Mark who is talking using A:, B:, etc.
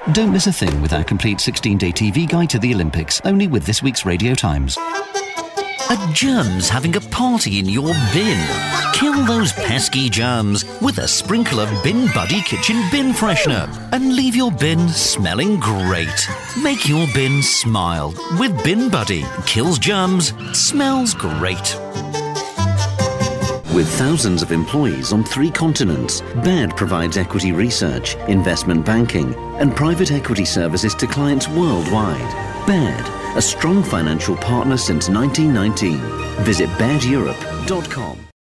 A: Don't miss a thing with our complete 16-day TV guide to the Olympics, only with this week's Radio Times.
B: Are germs having a party in your bin? Kill those pesky germs with a sprinkle of Bin Buddy Kitchen Bin Freshener and leave your bin smelling great. Make your bin smile with Bin Buddy. Kills germs, smells great.
A: With thousands of employees on 3 continents, Baird provides equity research, investment banking, and private equity services to clients worldwide. Baird, a strong financial partner since 1919. Visit bairdeurope.com.